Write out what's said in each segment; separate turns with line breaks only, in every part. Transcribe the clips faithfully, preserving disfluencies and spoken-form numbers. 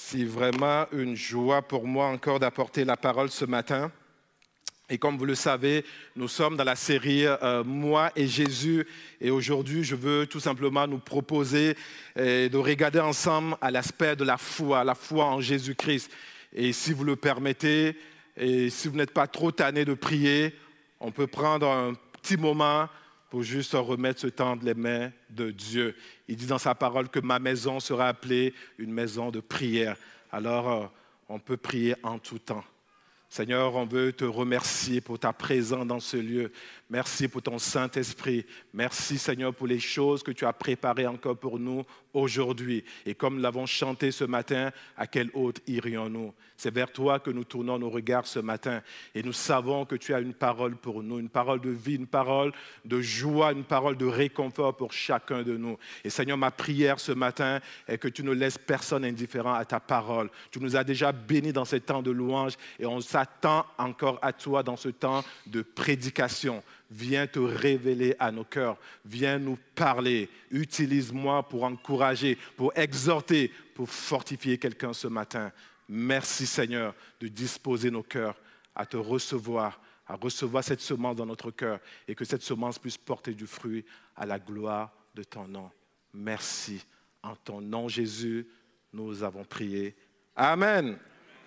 C'est vraiment une joie pour moi encore d'apporter la parole ce matin. Et comme vous le savez, nous sommes dans la série euh, « Moi et Jésus ». Et aujourd'hui, je veux tout simplement nous proposer euh, de regarder ensemble à l'aspect de la foi, la foi en Jésus-Christ. Et si vous le permettez, et si vous n'êtes pas trop tanné de prier, on peut prendre un petit moment pour juste remettre ce temps de les mains de Dieu. Il dit dans sa parole que ma maison sera appelée une maison de prière. Alors, euh, on peut prier en tout temps. Seigneur, on veut te remercier pour ta présence dans ce lieu. Merci pour ton Saint-Esprit. Merci, Seigneur, pour les choses que tu as préparées encore pour nous aujourd'hui. Et comme nous l'avons chanté ce matin, à quelle hôte irions-nous? C'est vers toi que nous tournons nos regards ce matin. Et nous savons que tu as une parole pour nous, une parole de vie, une parole de joie, une parole de réconfort pour chacun de nous. Et Seigneur, ma prière ce matin est que tu ne laisses personne indifférent à ta parole. Tu nous as déjà bénis dans ce temps de louange et on s'attend encore à toi dans ce temps de prédication. Viens te révéler à nos cœurs. Viens nous parler. Utilise-moi pour encourager, pour exhorter, pour fortifier quelqu'un ce matin. Merci Seigneur de disposer nos cœurs à te recevoir, à recevoir cette semence dans notre cœur et que cette semence puisse porter du fruit à la gloire de ton nom. Merci. En ton nom Jésus, nous avons prié. Amen.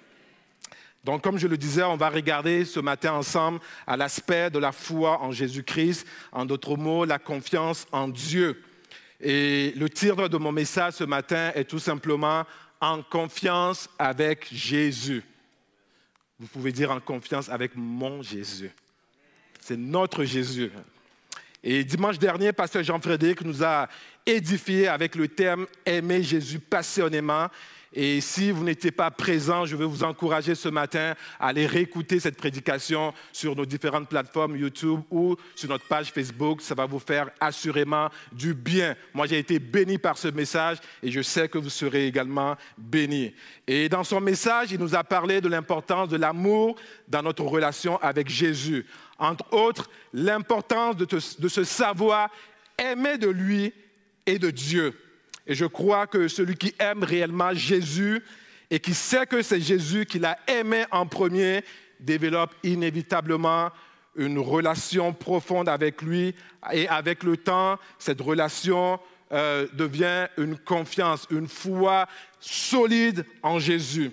Donc, comme je le disais, on va regarder ce matin ensemble à l'aspect de la foi en Jésus-Christ, en d'autres mots, la confiance en Dieu. Et le titre de mon message ce matin est tout simplement « En confiance avec Jésus ». Vous pouvez dire « En confiance avec mon Jésus ». C'est notre Jésus. Et dimanche dernier, pasteur Jean-Frédéric nous a édifié avec le thème « Aimer Jésus passionnément ». Et si vous n'étiez pas présent, je veux vous encourager ce matin à aller réécouter cette prédication sur nos différentes plateformes YouTube ou sur notre page Facebook. Ça va vous faire assurément du bien. Moi, j'ai été béni par ce message et je sais que vous serez également bénis. Et dans son message, il nous a parlé de l'importance de l'amour dans notre relation avec Jésus. Entre autres, l'importance de, te, de se savoir aimer de lui et de Dieu. Et je crois que celui qui aime réellement Jésus et qui sait que c'est Jésus qui l'a aimé en premier, développe inévitablement une relation profonde avec lui. Et avec le temps, cette relation euh, devient une confiance, une foi solide en Jésus.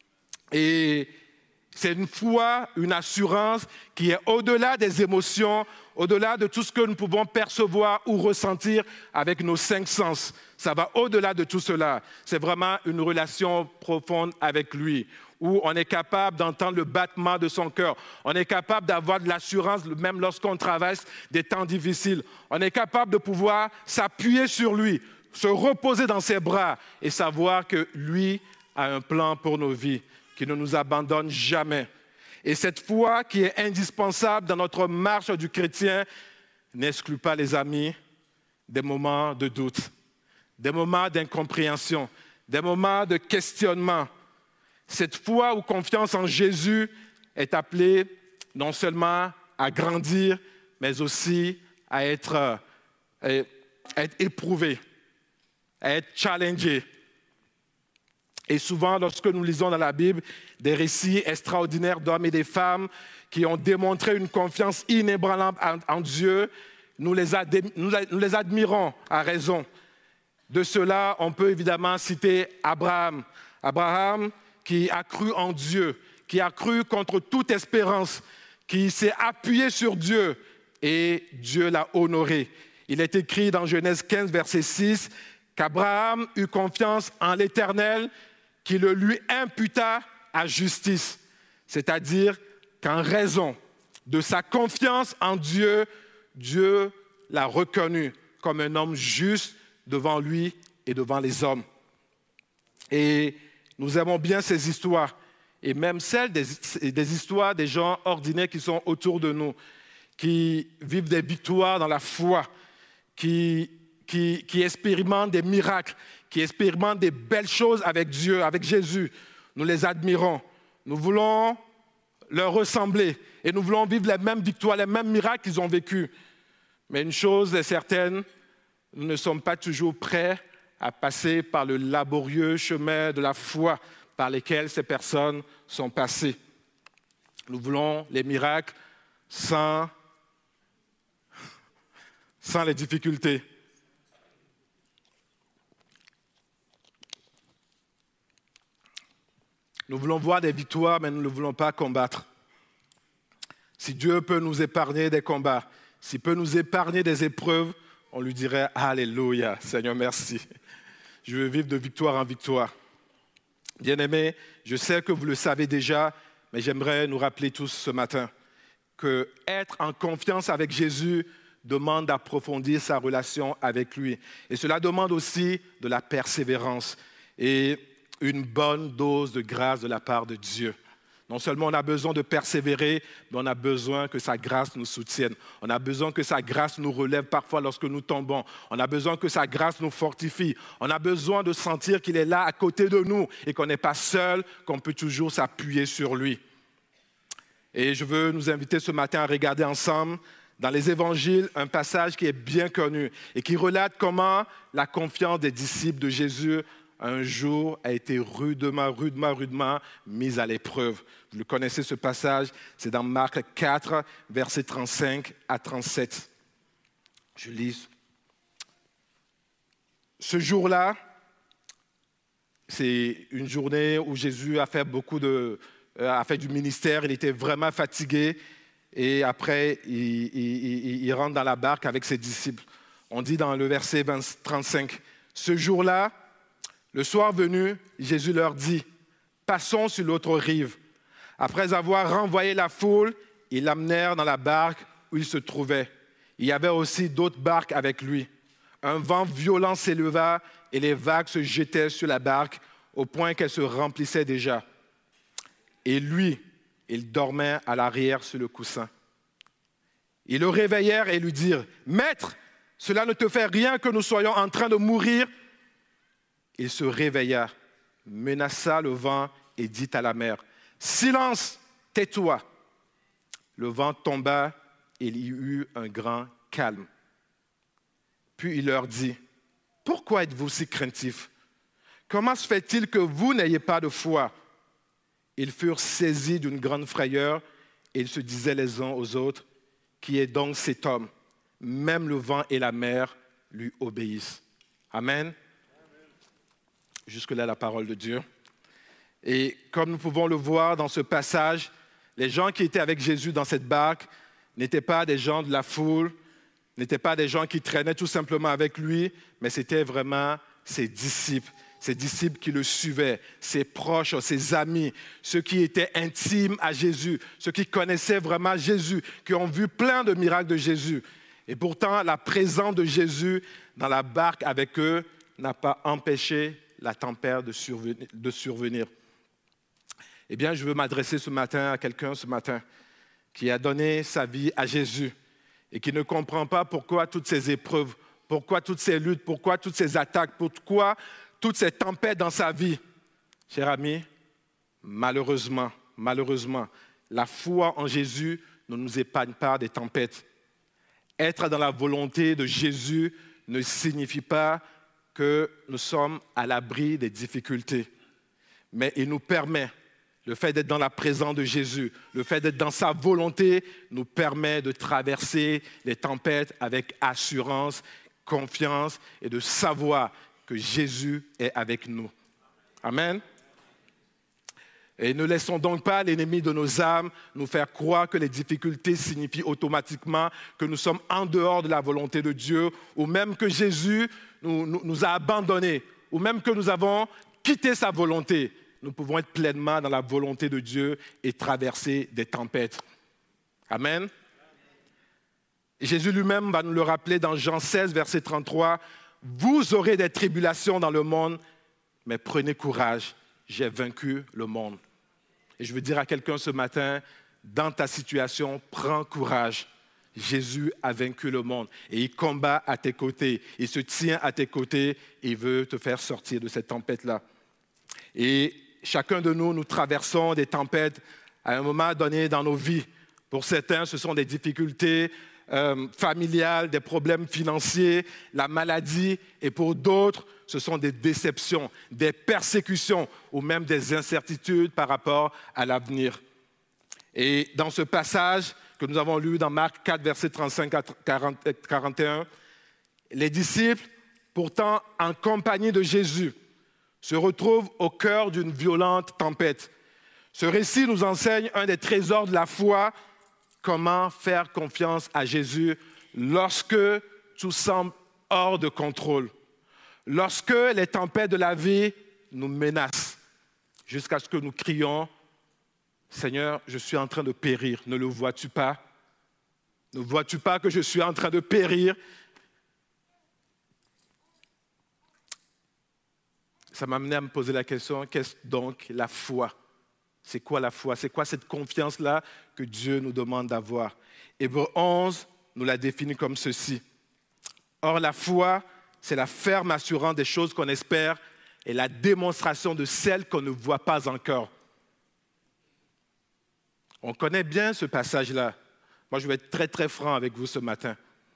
Et c'est une foi, une assurance qui est au-delà des émotions, au-delà de tout ce que nous pouvons percevoir ou ressentir avec nos cinq sens. Ça va au-delà de tout cela. C'est vraiment une relation profonde avec lui, où on est capable d'entendre le battement de son cœur. On est capable d'avoir de l'assurance, même lorsqu'on traverse des temps difficiles. On est capable de pouvoir s'appuyer sur lui, se reposer dans ses bras et savoir que lui a un plan pour nos vies, qui ne nous abandonne jamais. Et cette foi qui est indispensable dans notre marche du chrétien n'exclut pas, les amis, des moments de doute, des moments d'incompréhension, des moments de questionnement. Cette foi ou confiance en Jésus est appelée non seulement à grandir, mais aussi à être, à être éprouvée, à être challengée. Et souvent, lorsque nous lisons dans la Bible des récits extraordinaires d'hommes et de femmes qui ont démontré une confiance inébranlable en, en Dieu, nous les, ad, nous, nous les admirons à raison. De cela, on peut évidemment citer Abraham. Abraham qui a cru en Dieu, qui a cru contre toute espérance, qui s'est appuyé sur Dieu et Dieu l'a honoré. Il est écrit dans Genèse quinze, verset six, qu'Abraham eut confiance en l'Éternel, qui le lui imputa à justice. C'est-à-dire qu'en raison de sa confiance en Dieu, Dieu l'a reconnu comme un homme juste devant lui et devant les hommes. Et nous aimons bien ces histoires, et même celles des, des histoires des gens ordinaires qui sont autour de nous, qui vivent des victoires dans la foi, qui, qui, qui expérimentent des miracles, qui expérimentent des belles choses avec Dieu, avec Jésus. Nous les admirons. Nous voulons leur ressembler et nous voulons vivre les mêmes victoires, les mêmes miracles qu'ils ont vécus. Mais une chose est certaine, nous ne sommes pas toujours prêts à passer par le laborieux chemin de la foi par lesquels ces personnes sont passées. Nous voulons les miracles sans, sans les difficultés. Nous voulons voir des victoires, mais nous ne voulons pas combattre. Si Dieu peut nous épargner des combats, s'il peut nous épargner des épreuves, on lui dirait « Alléluia, Seigneur, merci. Je veux vivre de victoire en victoire. » Bien-aimés, je sais que vous le savez déjà, mais j'aimerais nous rappeler tous ce matin que être en confiance avec Jésus demande d'approfondir sa relation avec lui. Et cela demande aussi de la persévérance et une bonne dose de grâce de la part de Dieu. Non seulement on a besoin de persévérer, mais on a besoin que sa grâce nous soutienne. On a besoin que sa grâce nous relève parfois lorsque nous tombons. On a besoin que sa grâce nous fortifie. On a besoin de sentir qu'il est là à côté de nous et qu'on n'est pas seul, qu'on peut toujours s'appuyer sur lui. Et je veux nous inviter ce matin à regarder ensemble dans les évangiles un passage qui est bien connu et qui relate comment la confiance des disciples de Jésus un jour a été rudement, rudement, rudement mise à l'épreuve. Vous le connaissez ce passage, c'est dans Marc quatre, versets trente-cinq à trente-sept. Je lis. Ce jour-là, c'est une journée où Jésus a fait beaucoup de, a fait du ministère, il était vraiment fatigué et après, il, il, il rentre dans la barque avec ses disciples. On dit dans le verset trente-cinq, « Ce jour-là, le soir venu, Jésus leur dit, « Passons sur l'autre rive. » Après avoir renvoyé la foule, ils l'amenèrent dans la barque où il se trouvait. Il y avait aussi d'autres barques avec lui. Un vent violent s'éleva et les vagues se jetaient sur la barque au point qu'elle se remplissait déjà. Et lui, il dormait à l'arrière sur le coussin. Ils le réveillèrent et lui dirent, « Maître, cela ne te fait rien que nous soyons en train de mourir ?» Il se réveilla, menaça le vent et dit à la mer, « Silence, tais-toi !» Le vent tomba et il y eut un grand calme. Puis il leur dit, « Pourquoi êtes-vous si craintifs? Comment se fait-il que vous n'ayez pas de foi ?» Ils furent saisis d'une grande frayeur et ils se disaient les uns aux autres, « Qui est donc cet homme? Même le vent et la mer lui obéissent. » Amen. Jusque-là, la parole de Dieu. Et comme nous pouvons le voir dans ce passage, les gens qui étaient avec Jésus dans cette barque n'étaient pas des gens de la foule, n'étaient pas des gens qui traînaient tout simplement avec lui, mais c'était vraiment ses disciples, ses disciples qui le suivaient, ses proches, ses amis, ceux qui étaient intimes à Jésus, ceux qui connaissaient vraiment Jésus, qui ont vu plein de miracles de Jésus. Et pourtant, la présence de Jésus dans la barque avec eux n'a pas empêché la tempête de survenir, de survenir. Eh bien, je veux m'adresser ce matin à quelqu'un ce matin qui a donné sa vie à Jésus et qui ne comprend pas pourquoi toutes ces épreuves, pourquoi toutes ces luttes, pourquoi toutes ces attaques, pourquoi toutes ces tempêtes dans sa vie. Cher ami, malheureusement, malheureusement, la foi en Jésus ne nous épargne pas des tempêtes. Être dans la volonté de Jésus ne signifie pas que nous sommes à l'abri des difficultés. Mais il nous permet, le fait d'être dans la présence de Jésus, le fait d'être dans sa volonté, nous permet de traverser les tempêtes avec assurance, confiance et de savoir que Jésus est avec nous. Amen. Et ne laissons donc pas l'ennemi de nos âmes nous faire croire que les difficultés signifient automatiquement que nous sommes en dehors de la volonté de Dieu, ou même que Jésus nous, nous, nous a abandonnés, ou même que nous avons quitté sa volonté. Nous pouvons être pleinement dans la volonté de Dieu et traverser des tempêtes. Amen. Et Jésus lui-même va nous le rappeler dans Jean seize, verset trente-trois. « Vous aurez des tribulations dans le monde, mais prenez courage, j'ai vaincu le monde. » Et je veux dire à quelqu'un ce matin, dans ta situation, prends courage. Jésus a vaincu le monde et il combat à tes côtés. Il se tient à tes côtés et il veut te faire sortir de cette tempête-là. Et chacun de nous, nous traversons des tempêtes à un moment donné dans nos vies. Pour certains, ce sont des difficultés euh, familiales, des problèmes financiers, la maladie. Et pour d'autres, ce sont des déceptions, des persécutions ou même des incertitudes par rapport à l'avenir. Et dans ce passage que nous avons lu dans Marc quatre, versets trente-cinq à quarante et un, les disciples, pourtant en compagnie de Jésus, se retrouvent au cœur d'une violente tempête. Ce récit nous enseigne un des trésors de la foi, comment faire confiance à Jésus lorsque tout semble hors de contrôle, lorsque les tempêtes de la vie nous menacent, jusqu'à ce que nous crions, « Seigneur, je suis en train de périr, ne le vois-tu pas? Ne vois-tu pas que je suis en train de périr ?» Ça m'a amené à me poser la question, qu'est-ce donc la foi? C'est quoi la foi? C'est quoi cette confiance-là que Dieu nous demande d'avoir? Hébreux onze nous la définit comme ceci. Or, la foi, c'est la ferme assurance des choses qu'on espère et la démonstration de celles qu'on ne voit pas encore. On connaît bien ce passage-là. Moi, je vais être très, très franc avec vous ce matin.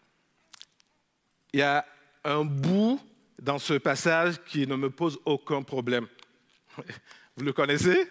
Il y a un bout dans ce passage qui ne me pose aucun problème. Vous le connaissez?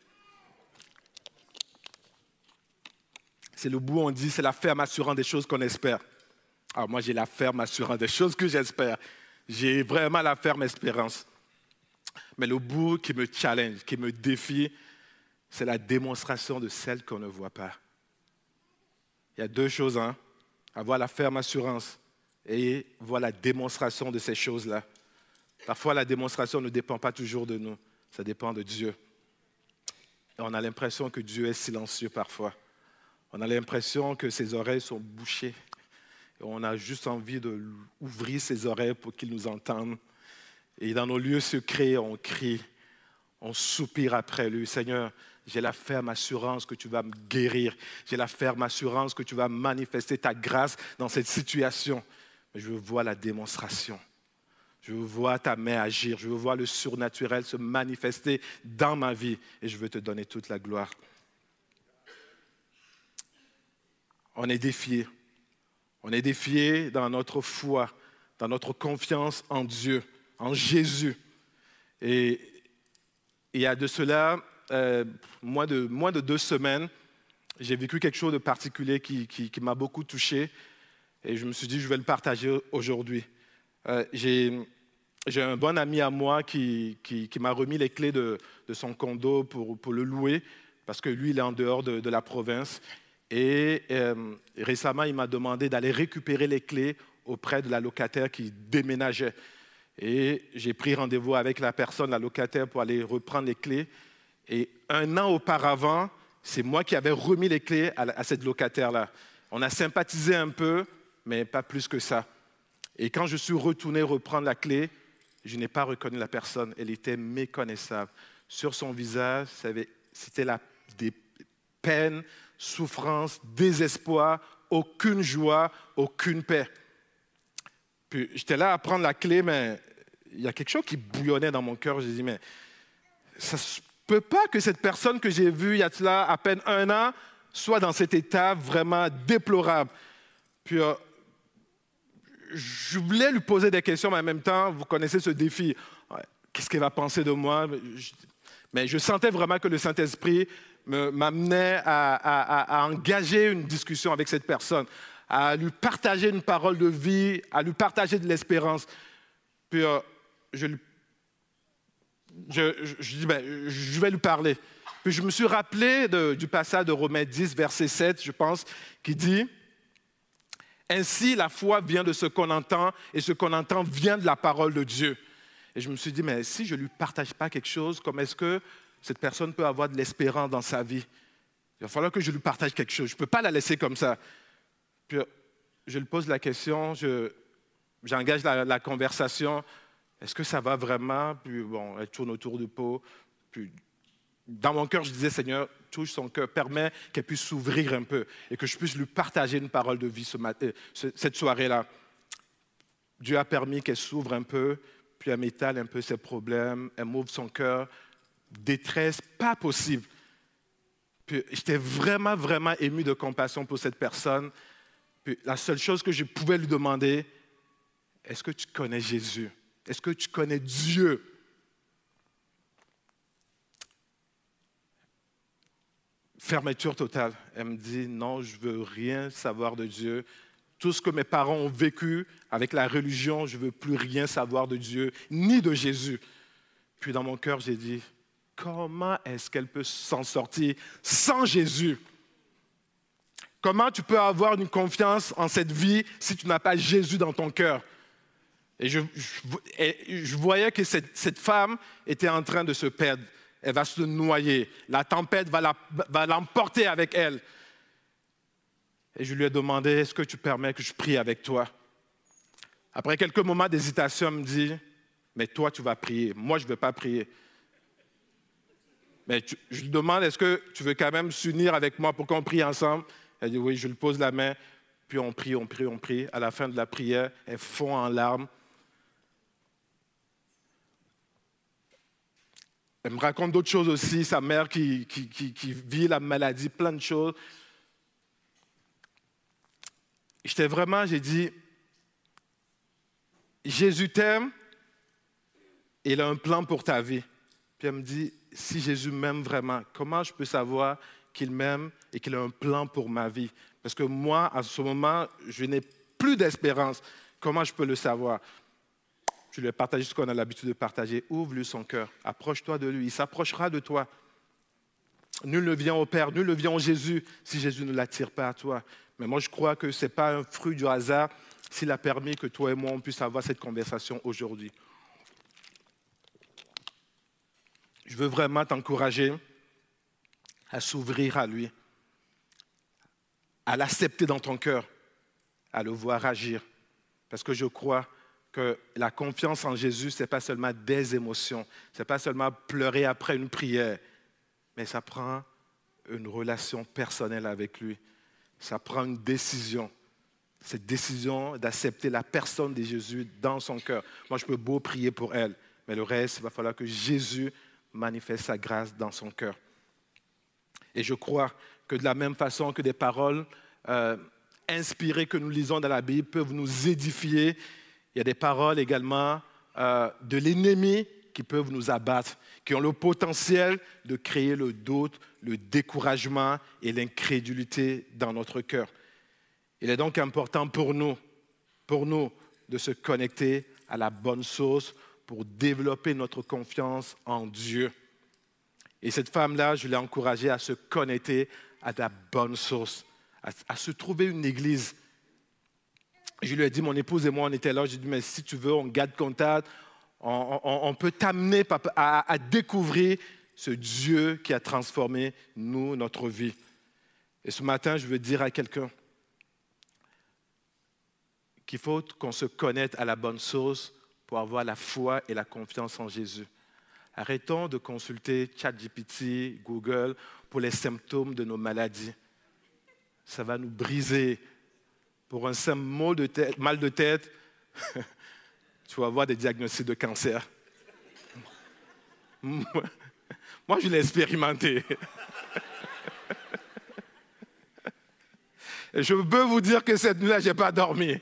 C'est le bout où on dit, c'est la ferme assurance des choses qu'on espère. Alors moi, j'ai la ferme assurance des choses que j'espère. J'ai vraiment la ferme espérance. Mais le bout qui me challenge, qui me défie, c'est la démonstration de celle qu'on ne voit pas. Il y a deux choses, hein? Avoir la ferme assurance et voir la démonstration de ces choses-là. Parfois, la démonstration ne dépend pas toujours de nous, ça dépend de Dieu. Et on a l'impression que Dieu est silencieux parfois. On a l'impression que ses oreilles sont bouchées. Et on a juste envie d'ouvrir ses oreilles pour qu'il nous entende. Et dans nos lieux secrets, on crie, on soupire après lui. Seigneur, j'ai la ferme assurance que tu vas me guérir. J'ai la ferme assurance que tu vas manifester ta grâce dans cette situation. Mais je veux voir la démonstration. Je veux voir ta main agir. Je veux voir le surnaturel se manifester dans ma vie. Et je veux te donner toute la gloire. On est défié. On est défié dans notre foi, dans notre confiance en Dieu, en Jésus. Et il y a de cela, euh, moins, de, moins de deux semaines, j'ai vécu quelque chose de particulier qui, qui, qui m'a beaucoup touché. Et je me suis dit, je vais le partager aujourd'hui. Euh, j'ai, j'ai un bon ami à moi qui, qui, qui m'a remis les clés de, de son condo pour, pour le louer, parce que lui, il est en dehors de, de la province. Et euh, récemment, il m'a demandé d'aller récupérer les clés auprès de la locataire qui déménageait. Et j'ai pris rendez-vous avec la personne, la locataire, pour aller reprendre les clés. Et un an auparavant, c'est moi qui avais remis les clés à, à cette locataire-là. On a sympathisé un peu, mais pas plus que ça. Et quand je suis retourné reprendre la clé, je n'ai pas reconnu la personne. Elle était méconnaissable. Sur son visage, c'était la, des peines, souffrance, désespoir, aucune joie, aucune paix. Puis j'étais là à prendre la clé, mais il y a quelque chose qui bouillonnait dans mon cœur. J'ai dit, mais ça ne se peut pas que cette personne que j'ai vue il y a cela à peine un an soit dans cet état vraiment déplorable. Puis euh, je voulais lui poser des questions, mais en même temps, vous connaissez ce défi. Ouais, qu'est-ce qu'elle va penser de moi? Mais je sentais vraiment que le Saint-Esprit m'amenait à, à, à engager une discussion avec cette personne, à lui partager une parole de vie, à lui partager de l'espérance. Puis euh, je, lui, je, je, je dis, ben, je vais lui parler. Puis je me suis rappelé de, du passage de Romains dix, verset sept, je pense, qui dit « Ainsi la foi vient de ce qu'on entend, et ce qu'on entend vient de la parole de Dieu. » Et je me suis dit, mais si je ne lui partage pas quelque chose, comment est-ce que cette personne peut avoir de l'espérance dans sa vie? Il va falloir que je lui partage quelque chose. Je ne peux pas la laisser comme ça. Puis je lui pose la question, je, j'engage la, la conversation. Est-ce que ça va vraiment? Puis bon, elle tourne autour du pot. Puis dans mon cœur, je disais, Seigneur, touche son cœur, permets qu'elle puisse s'ouvrir un peu et que je puisse lui partager une parole de vie ce matin, cette soirée-là. Dieu a permis qu'elle s'ouvre un peu, puis elle m'étale un peu ses problèmes, elle m'ouvre son cœur. Détresse, pas possible. Puis j'étais vraiment, vraiment ému de compassion pour cette personne. Puis la seule chose que je pouvais lui demander, est-ce que tu connais Jésus? Est-ce que tu connais Dieu? Fermeture totale. Elle me dit, non, je ne veux rien savoir de Dieu. Tout ce que mes parents ont vécu avec la religion, je ne veux plus rien savoir de Dieu, ni de Jésus. Puis dans mon cœur, j'ai dit, comment est-ce qu'elle peut s'en sortir sans Jésus? Comment tu peux avoir une confiance en cette vie si tu n'as pas Jésus dans ton cœur? Et je, je, et je voyais que cette, cette femme était en train de se perdre. Elle va se noyer. La tempête va, la, va l'emporter avec elle. Et je lui ai demandé, est-ce que tu permets que je prie avec toi? Après quelques moments d'hésitation, elle me dit, mais toi, tu vas prier. Moi, je ne veux pas prier. Mais tu, je lui demande, est-ce que tu veux quand même s'unir avec moi pour qu'on prie ensemble? Elle dit, oui, je lui pose la main. Puis on prie, on prie, on prie. À la fin de la prière, elle fond en larmes. Elle me raconte d'autres choses aussi, sa mère qui, qui, qui, qui vit la maladie, plein de choses. J'étais vraiment, j'ai dit, Jésus t'aime et il a un plan pour ta vie. Puis elle me dit, si Jésus m'aime vraiment, comment je peux savoir qu'il m'aime et qu'il a un plan pour ma vie? Parce que moi, à ce moment, je n'ai plus d'espérance. Comment je peux le savoir? Je lui ai partagé ce qu'on a l'habitude de partager. Ouvre-lui son cœur. Approche-toi de lui. Il s'approchera de toi. Nul ne vient au Père, nul ne vient au Jésus si Jésus ne l'attire pas à toi. Mais moi, je crois que ce n'est pas un fruit du hasard s'il a permis que toi et moi, on puisse avoir cette conversation aujourd'hui. Je veux vraiment t'encourager à s'ouvrir à lui, à l'accepter dans ton cœur, à le voir agir. Parce que je crois que la confiance en Jésus, ce n'est pas seulement des émotions, ce n'est pas seulement pleurer après une prière, mais ça prend une relation personnelle avec lui. Ça prend une décision. Cette décision d'accepter la personne de Jésus dans son cœur. Moi, je peux beau prier pour elle, mais le reste, il va falloir que Jésus manifeste sa grâce dans son cœur. Et je crois que de la même façon que des paroles euh, inspirées que nous lisons dans la Bible peuvent nous édifier, il y a des paroles également euh, de l'ennemi qui peuvent nous abattre, qui ont le potentiel de créer le doute, le découragement et l'incrédulité dans notre cœur. Il est donc important pour nous, pour nous de se connecter à la bonne source pour développer notre confiance en Dieu. Et cette femme-là, je l'ai encouragée à se connecter à la bonne source, à, à se trouver une église. Je lui ai dit, mon épouse et moi, on était là, j'ai dit, mais si tu veux, on garde contact, on, on, on peut t'amener à, à découvrir ce Dieu qui a transformé nous, notre vie. Et ce matin, je veux dire à quelqu'un qu'il faut qu'on se connecte à la bonne source pour avoir la foi et la confiance en Jésus. Arrêtons de consulter ChatGPT, Google pour les symptômes de nos maladies. Ça va nous briser. Pour un simple mal de tête, mal de tête tu vas avoir des diagnostics de cancer. Moi, je l'ai expérimenté. Et je peux vous dire que cette nuit-là, je n'ai pas dormi.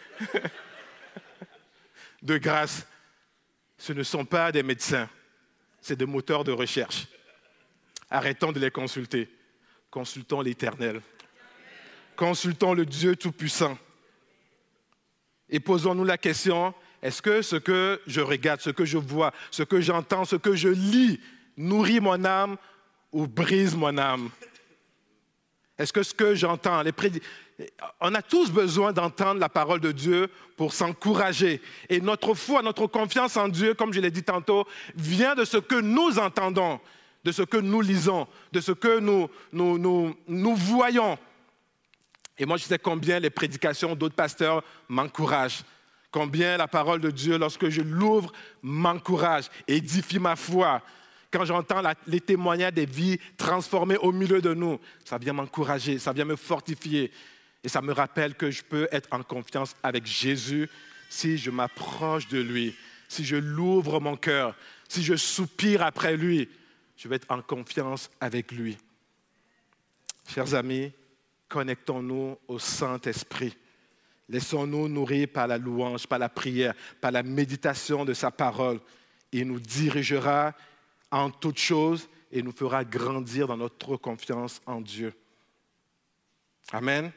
De grâce, ce ne sont pas des médecins, c'est des moteurs de recherche. Arrêtons de les consulter. Consultons l'Éternel. Consultons le Dieu Tout-Puissant. Et posons-nous la question, est-ce que ce que je regarde, ce que je vois, ce que j'entends, ce que je lis, nourrit mon âme ou brise mon âme? Est-ce que ce que j'entends, les prédi... on a tous besoin d'entendre la parole de Dieu pour s'encourager. Et notre foi, notre confiance en Dieu, comme je l'ai dit tantôt, vient de ce que nous entendons, de ce que nous lisons, de ce que nous, nous, nous, nous voyons. Et moi, je sais combien les prédications d'autres pasteurs m'encouragent. Combien la parole de Dieu, lorsque je l'ouvre, m'encourage, édifie ma foi. Quand j'entends la, les témoignages des vies transformées au milieu de nous, ça vient m'encourager, ça vient me fortifier. Et ça me rappelle que je peux être en confiance avec Jésus si je m'approche de lui, si je l'ouvre mon cœur, si je soupire après lui, je vais être en confiance avec lui. Chers amis, connectons-nous au Saint-Esprit Laissons-nous nourrir par la louange, par la prière, par la méditation de sa parole. Il nous dirigera en toutes choses et nous fera grandir dans notre confiance en Dieu. Amen.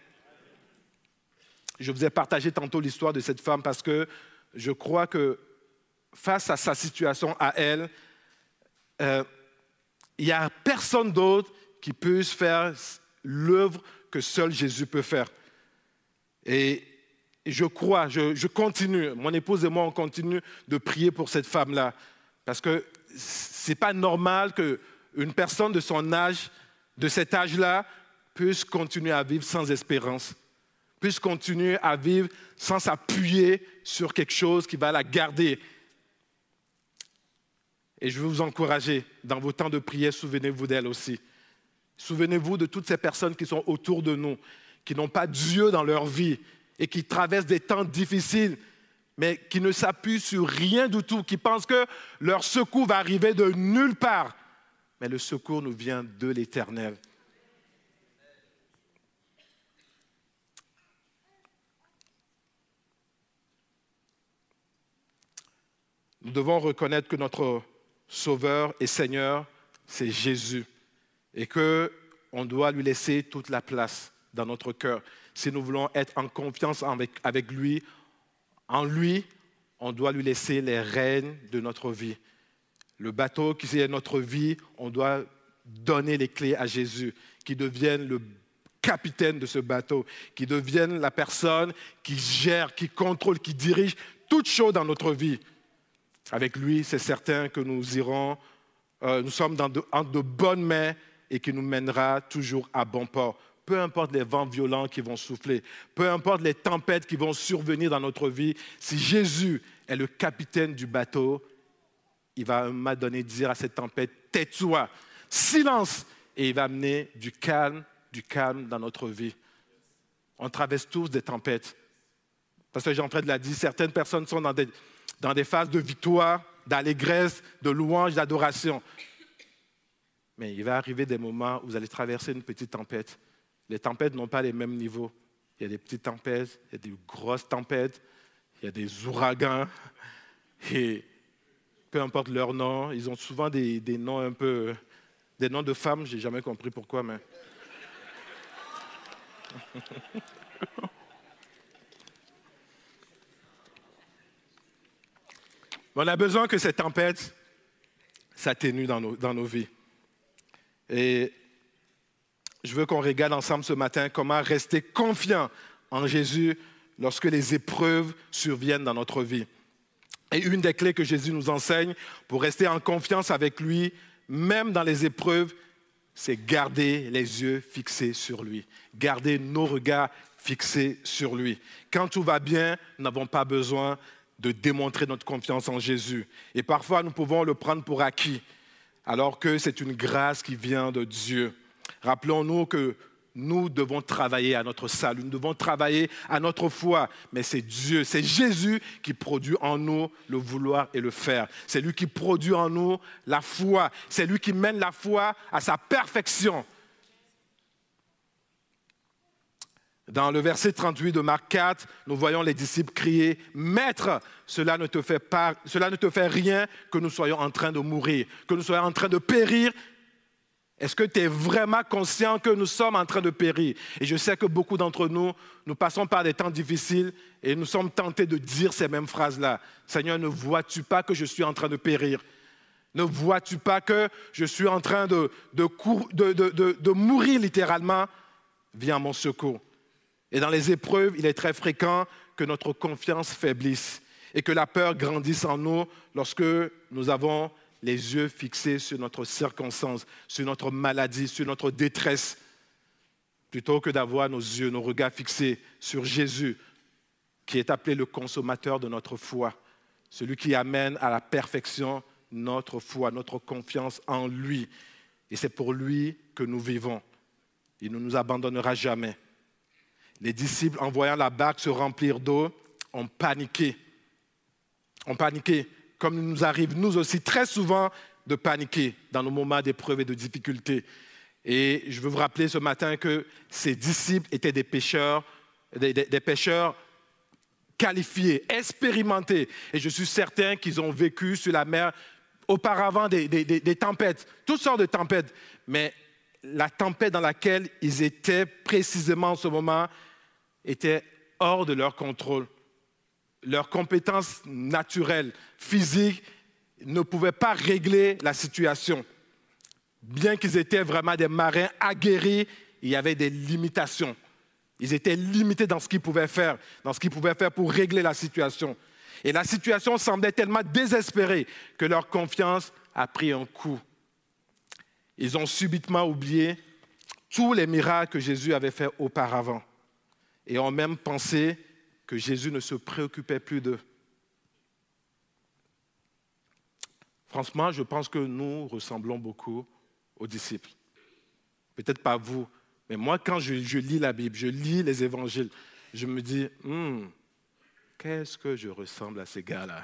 Je vous ai partagé tantôt l'histoire de cette femme parce que je crois que face à sa situation à elle, euh, il n'y a personne d'autre qui puisse faire l'œuvre que seul Jésus peut faire. Et je crois, je, je continue, mon épouse et moi, on continue de prier pour cette femme-là. Parce que ce n'est pas normal qu'une personne de son âge, de cet âge-là, puisse continuer à vivre sans espérance, puisse continuer à vivre sans s'appuyer sur quelque chose qui va la garder. Et je veux vous encourager, dans vos temps de prière, souvenez-vous d'elle aussi. Souvenez-vous de toutes ces personnes qui sont autour de nous, qui n'ont pas Dieu dans leur vie et qui traversent des temps difficiles, mais qui ne s'appuient sur rien du tout, qui pensent que leur secours va arriver de nulle part. Mais le secours nous vient de l'Éternel. Nous devons reconnaître que notre Sauveur et Seigneur, c'est Jésus, et qu'on doit lui laisser toute la place dans notre cœur. Si nous voulons être en confiance avec, avec lui, en lui, on doit lui laisser les rênes de notre vie. Le bateau qui est notre vie, on doit donner les clés à Jésus, qui devienne le capitaine de ce bateau, qui devienne la personne qui gère, qui contrôle, qui dirige toute chose dans notre vie. Avec lui, c'est certain que nous irons, euh, nous sommes dans de, en de bonnes mains et qui nous mènera toujours à bon port. Peu importe les vents violents qui vont souffler, peu importe les tempêtes qui vont survenir dans notre vie, si Jésus est le capitaine du bateau, il va à un moment donné dire à cette tempête, tais-toi, silence, et il va amener du calme, du calme dans notre vie. On traverse tous des tempêtes. Parce que Jean-Fred l'a dit, certaines personnes sont dans des, dans des phases de victoire, d'allégresse, de louange, d'adoration. Mais il va arriver des moments où vous allez traverser une petite tempête. Les tempêtes n'ont pas les mêmes niveaux. Il y a des petites tempêtes, il y a des grosses tempêtes, il y a des ouragans. Et peu importe leur nom, ils ont souvent des, des noms un peu... Des noms de femmes, je n'ai jamais compris pourquoi, mais... On a besoin que cette tempête s'atténue dans nos, dans nos vies. Et je veux qu'on regarde ensemble ce matin comment rester confiant en Jésus lorsque les épreuves surviennent dans notre vie. Et une des clés que Jésus nous enseigne pour rester en confiance avec lui, même dans les épreuves, c'est garder les yeux fixés sur lui, garder nos regards fixés sur lui. Quand tout va bien, nous n'avons pas besoin de démontrer notre confiance en Jésus. Et parfois, nous pouvons le prendre pour acquis, alors que c'est une grâce qui vient de Dieu. Rappelons-nous que nous devons travailler à notre salut, nous devons travailler à notre foi, mais c'est Dieu, c'est Jésus qui produit en nous le vouloir et le faire. C'est lui qui produit en nous la foi, c'est lui qui mène la foi à sa perfection. Dans le verset trente-huit de Marc quatre, nous voyons les disciples crier « Maître, cela ne te fait pas, cela ne te fait rien que nous soyons en train de mourir, que nous soyons en train de périr. Est-ce que tu es vraiment conscient que nous sommes en train de périr ?» Et je sais que beaucoup d'entre nous, nous passons par des temps difficiles et nous sommes tentés de dire ces mêmes phrases-là. « Seigneur, ne vois-tu pas que je suis en train de périr? Ne vois-tu pas que je suis en train de, de, de, de, de, de mourir littéralement? Viens à mon secours. » Et dans les épreuves, il est très fréquent que notre confiance faiblisse et que la peur grandisse en nous lorsque nous avons les yeux fixés sur notre circonstance, sur notre maladie, sur notre détresse, plutôt que d'avoir nos yeux, nos regards fixés sur Jésus, qui est appelé le consommateur de notre foi, celui qui amène à la perfection notre foi, notre confiance en lui. Et c'est pour lui que nous vivons. Il ne nous abandonnera jamais. Les disciples, en voyant la barque se remplir d'eau, ont paniqué. Ont paniqué, comme il nous arrive, nous aussi, très souvent, de paniquer dans nos moments d'épreuve et de difficulté. Et je veux vous rappeler ce matin que ces disciples étaient des pêcheurs, des, des, des pêcheurs qualifiés, expérimentés. Et je suis certain qu'ils ont vécu sur la mer auparavant des, des, des, des tempêtes, toutes sortes de tempêtes. Mais la tempête dans laquelle ils étaient précisément en ce moment était hors de leur contrôle. Leurs compétences naturelles, physiques, ne pouvaient pas régler la situation. Bien qu'ils étaient vraiment des marins aguerris, il y avait des limitations. Ils étaient limités dans ce qu'ils pouvaient faire, dans ce qu'ils pouvaient faire pour régler la situation. Et la situation semblait tellement désespérée que leur confiance a pris un coup. Ils ont subitement oublié tous les miracles que Jésus avait faits auparavant et ont même pensé que Jésus ne se préoccupait plus d'eux. Franchement, je pense que nous ressemblons beaucoup aux disciples. Peut-être pas vous, mais moi, quand je, je lis la Bible, je lis les évangiles, je me dis, hmm, qu'est-ce que je ressemble à ces gars-là?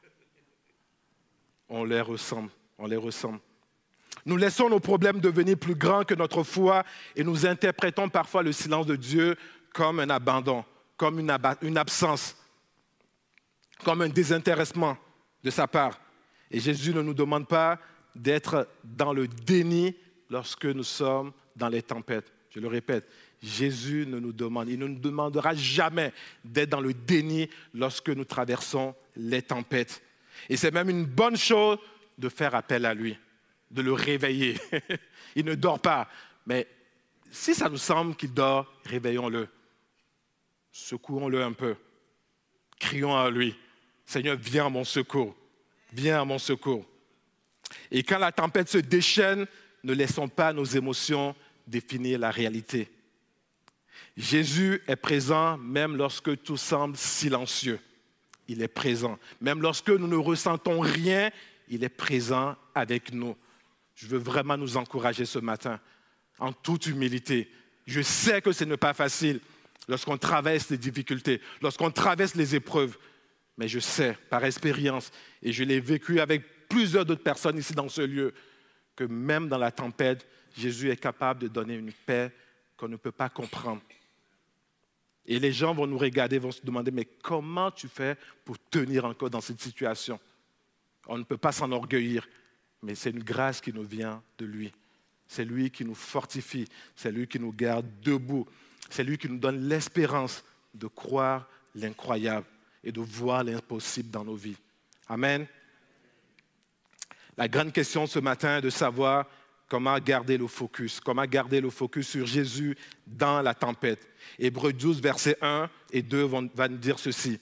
On les ressemble, on les ressemble. Nous laissons nos problèmes devenir plus grands que notre foi et nous interprétons parfois le silence de Dieu comme un abandon, comme une, ab- une absence, comme un désintéressement de sa part. Et Jésus ne nous demande pas d'être dans le déni lorsque nous sommes dans les tempêtes. Je le répète, Jésus ne nous demande, il ne nous demandera jamais d'être dans le déni lorsque nous traversons les tempêtes. Et c'est même une bonne chose de faire appel à lui, de le réveiller. Il ne dort pas, mais si ça nous semble qu'il dort, réveillons-le. Secouons-le un peu. Crions à lui. Seigneur, viens à mon secours. Viens à mon secours. Et quand la tempête se déchaîne, ne laissons pas nos émotions définir la réalité. Jésus est présent même lorsque tout semble silencieux. Il est présent. Même lorsque nous ne ressentons rien, il est présent avec nous. Je veux vraiment nous encourager ce matin, en toute humilité. Je sais que ce n'est pas facile lorsqu'on traverse les difficultés, lorsqu'on traverse les épreuves. Mais je sais, par expérience, et je l'ai vécu avec plusieurs d'autres personnes ici dans ce lieu, que même dans la tempête, Jésus est capable de donner une paix qu'on ne peut pas comprendre. Et les gens vont nous regarder, vont se demander, mais comment tu fais pour tenir encore dans cette situation? On ne peut pas s'enorgueillir, mais c'est une grâce qui nous vient de lui. C'est lui qui nous fortifie, c'est lui qui nous garde debout, c'est lui qui nous donne l'espérance de croire l'incroyable et de voir l'impossible dans nos vies. Amen. La grande question ce matin est de savoir comment garder le focus, comment garder le focus sur Jésus dans la tempête. Hébreux douze, versets un et deux vont, va nous dire ceci.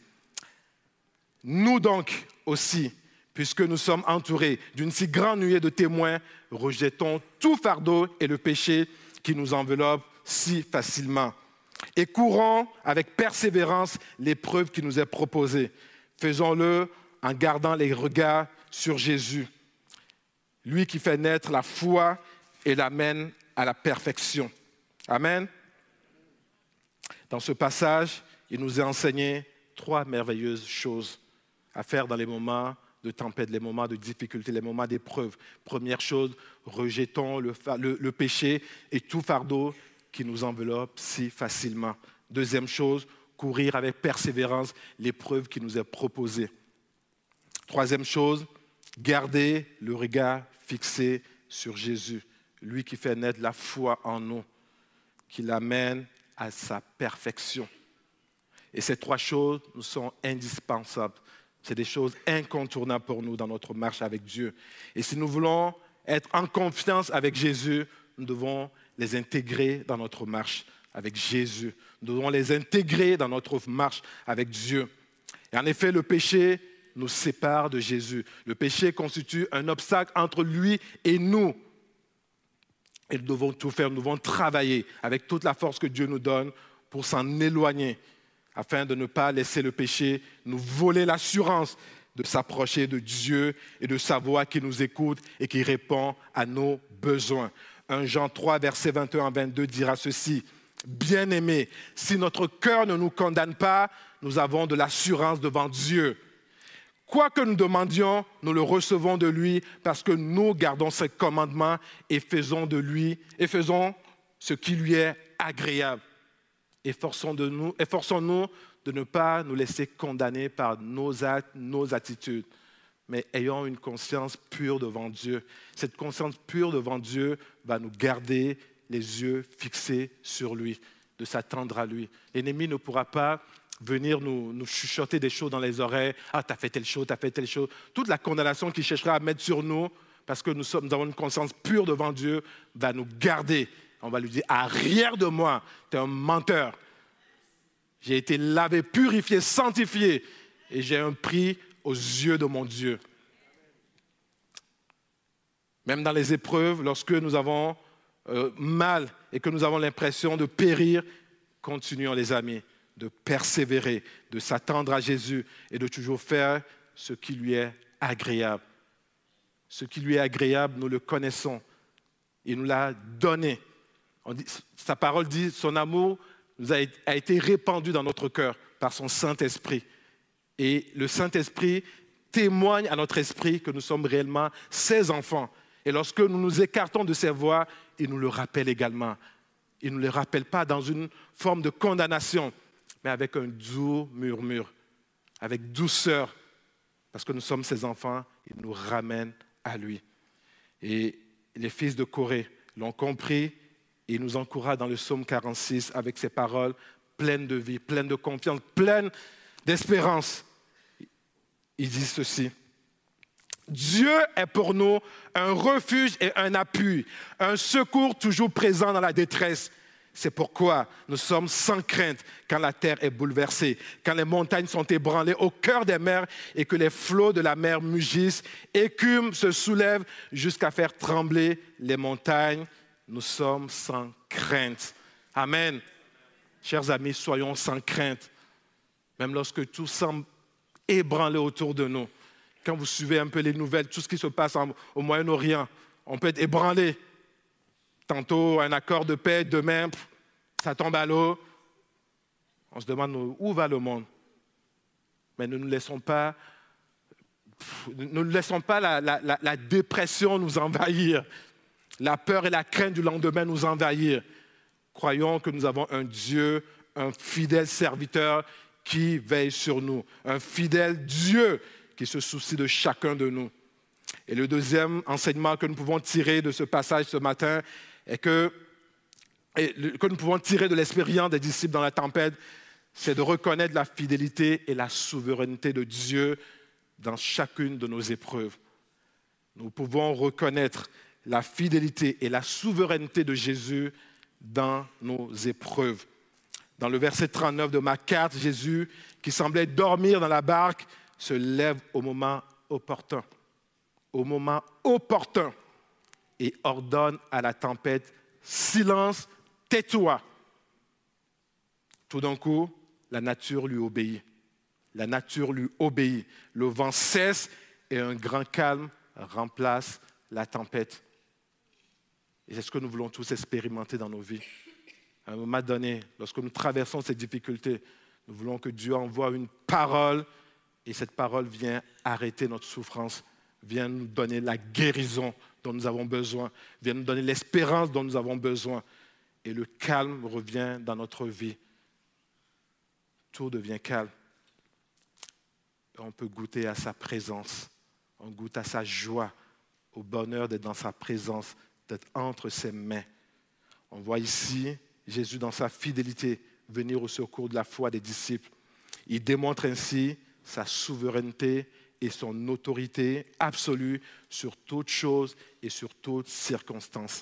Nous donc aussi, puisque nous sommes entourés d'une si grande nuée de témoins, rejetons tout fardeau et le péché qui nous enveloppe si facilement. Et courons avec persévérance l'épreuve qui nous est proposée. Faisons-le en gardant les regards sur Jésus, lui qui fait naître la foi et l'amène à la perfection. Amen. Dans ce passage, il nous a enseigné trois merveilleuses choses à faire dans les moments de tempête, les moments de difficulté, les moments d'épreuve. Première chose, rejetons le, le, le péché et tout fardeau qui nous enveloppe si facilement. Deuxième chose, courir avec persévérance l'épreuve qui nous est proposée. Troisième chose, garder le regard fixé sur Jésus, lui qui fait naître la foi en nous, qui l'amène à sa perfection. Et ces trois choses nous sont indispensables. C'est des choses incontournables pour nous dans notre marche avec Dieu. Et si nous voulons être en confiance avec Jésus, nous devons les intégrer dans notre marche avec Jésus. Nous devons les intégrer dans notre marche avec Dieu. Et en effet, le péché nous sépare de Jésus. Le péché constitue un obstacle entre lui et nous. Et nous devons tout faire, nous devons travailler avec toute la force que Dieu nous donne pour s'en éloigner, afin de ne pas laisser le péché nous voler l'assurance de s'approcher de Dieu et de savoir qu'il nous écoute et qu'il répond à nos besoins. premier Jean trois, versets vingt et un à vingt-deux dira ceci. Bien-aimés, si notre cœur ne nous condamne pas, nous avons de l'assurance devant Dieu. Quoi que nous demandions, nous le recevons de lui parce que nous gardons ses commandements et faisons de lui et faisons ce qui lui est agréable. Efforçons de nous, efforçons-nous de ne pas nous laisser condamner par nos actes, nos attitudes, mais ayons une conscience pure devant Dieu. Cette conscience pure devant Dieu va nous garder les yeux fixés sur lui, de s'attendre à lui. L'ennemi ne pourra pas venir nous, nous chuchoter des choses dans les oreilles. « Ah, tu as fait telle chose, tu as fait telle chose. » Toute la condamnation qu'il cherchera à mettre sur nous, parce que nous, sommes, nous avons une conscience pure devant Dieu, va nous garder. On va lui dire « Arrière de moi, tu es un menteur. J'ai été lavé, purifié, sanctifié, et j'ai un prix aux yeux de mon Dieu. » Même dans les épreuves, lorsque nous avons euh, mal et que nous avons l'impression de périr, continuons les amis, de persévérer, de s'attendre à Jésus et de toujours faire ce qui lui est agréable. Ce qui lui est agréable, nous le connaissons. Il nous l'a donné. On dit, sa parole dit, son amour nous a, a été répandu dans notre cœur par son Saint-Esprit. Et le Saint-Esprit témoigne à notre esprit que nous sommes réellement ses enfants. Et lorsque nous nous écartons de ses voies, il nous le rappelle également. Il ne nous le rappelle pas dans une forme de condamnation, mais avec un doux murmure, avec douceur, parce que nous sommes ses enfants, il nous ramène à lui. Et les fils de Corée l'ont compris et il nous encourage dans le psaume quarante-six avec ces paroles pleines de vie, pleines de confiance, pleines d'espérance. Il dit ceci: Dieu est pour nous un refuge et un appui, un secours toujours présent dans la détresse. C'est pourquoi nous sommes sans crainte quand la terre est bouleversée, quand les montagnes sont ébranlées au cœur des mers et que les flots de la mer mugissent, écument, se soulèvent jusqu'à faire trembler les montagnes. Nous sommes sans crainte. Amen. Chers amis, soyons sans crainte, même lorsque tout semble ébranlé autour de nous. Quand vous suivez un peu les nouvelles, tout ce qui se passe en, au Moyen-Orient, on peut être ébranlé. Tantôt, un accord de paix, demain, pff, ça tombe à l'eau. On se demande où va le monde. Mais ne nous laissons pas, pff, ne nous laissons pas la, la, la, la dépression nous envahir, la peur et la crainte du lendemain nous envahir. Croyons que nous avons un Dieu, un fidèle serviteur qui veille sur nous, un fidèle Dieu qui se soucie de chacun de nous. Et le deuxième enseignement que nous pouvons tirer de ce passage ce matin est que, et que nous pouvons tirer de l'expérience des disciples dans la tempête, c'est de reconnaître la fidélité et la souveraineté de Dieu dans chacune de nos épreuves. Nous pouvons reconnaître la fidélité et la souveraineté de Jésus dans nos épreuves. Dans le verset trente-neuf de Marc quatre, Jésus, qui semblait dormir dans la barque, se lève au moment opportun, au moment opportun, et ordonne à la tempête, silence, tais-toi. Tout d'un coup, la nature lui obéit. La nature lui obéit. Le vent cesse et un grand calme remplace la tempête. Et c'est ce que nous voulons tous expérimenter dans nos vies. À un moment donné, lorsque nous traversons ces difficultés, nous voulons que Dieu envoie une parole et cette parole vient arrêter notre souffrance, vient nous donner la guérison dont nous avons besoin, vient nous donner l'espérance dont nous avons besoin. Et le calme revient dans notre vie. Tout devient calme. On peut goûter à sa présence, on goûte à sa joie, au bonheur d'être dans sa présence, d'être entre ses mains. On voit ici Jésus dans sa fidélité venir au secours de la foi des disciples. Il démontre ainsi sa souveraineté et son autorité absolue sur toute chose et sur toute circonstance.